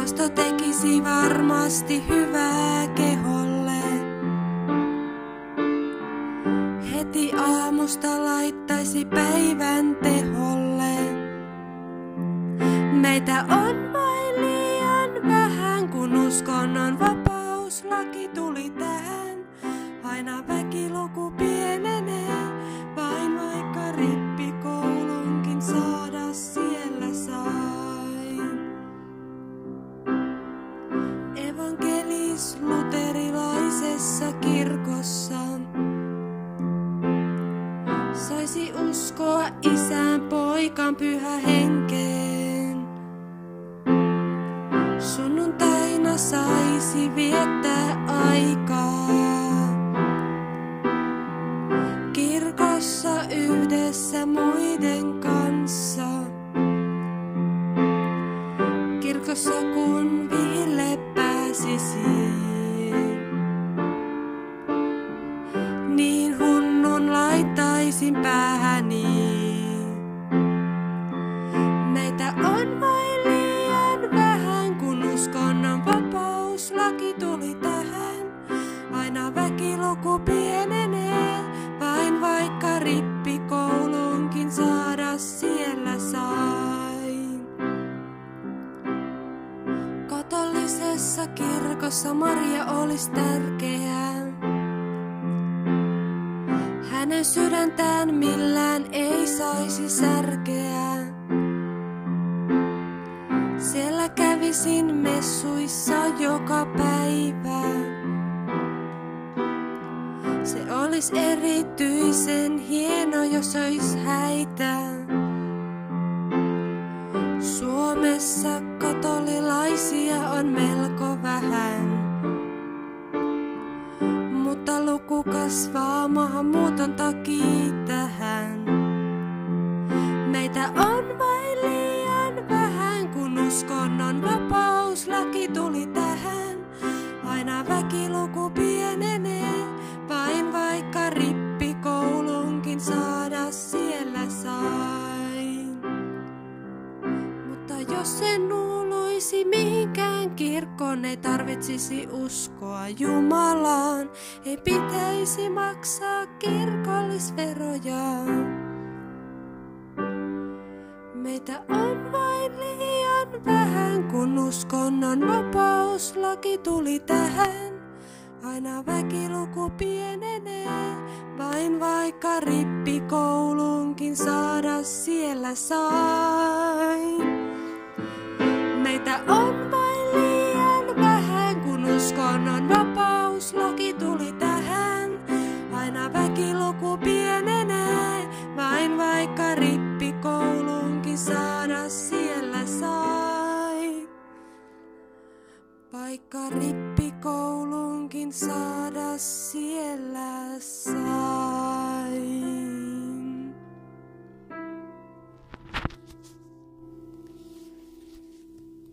Maasto tekisi varmasti hyvää keholle. Heti aamusta laittaisi päivän teholle. Meitä on vain liian vähän, kun uskonnon vapauslaki tuli tähän. Aina väkiluku pienenee, vain vaikka rippikoulunkin saada siellä sain. Evankelis-luterilaisessa kirkossa saisi uskoa Isän, Poikan, Pyhä Henkeen. Sunnuntaina saisi viettää aikaa kirkossa yhdessä muiden kanssa. Kirkossa kun vihille pääsisi, niin hunnun laittaisin päähäni. Meitä on vain liian vähän, kun uskonnon vapauslaki tuli tähän. Aina väkiluku pienenee, vain vaikka rippikoulunkin saada siellä sain. Katolisessa kirkossa Maria olisi tärkeää. Hänen sydäntään millään ei saisi särkeä. Siellä kävisin messuissa joka päivä. Se olis erityisen hieno, jos ois häitä. Suomessa katolilaisia on melko vähän, mutta luku kasvaa maahanmuuton takia tähän. Meitä on vain liian vähän, kun uskonnon vapauslaki tuli tähän. Aina väkiluku pienenee, vain vaikka rippikoulunkin saada siellä sain. Mutta jos en luuloisi mihinkään kirkkoon, ei tarvitsisi uskoa Jumalaan. Ei pitäisi maksaa kirkollisveroja. Meitä on vain liian vähän, kun uskonnon vapauslaki tuli tähän. Aina väkiluku pienenee, vain vaikka rippikoulunkin saada siellä sain. Meitä on vain liian vähän, kun uskonnon vapauslaki tuli tähän. Aina väkiluku pienenee, vain vaikka rippikoulunkin saada siellä sain. Vaikka rippikoulunkin saada siellä sain.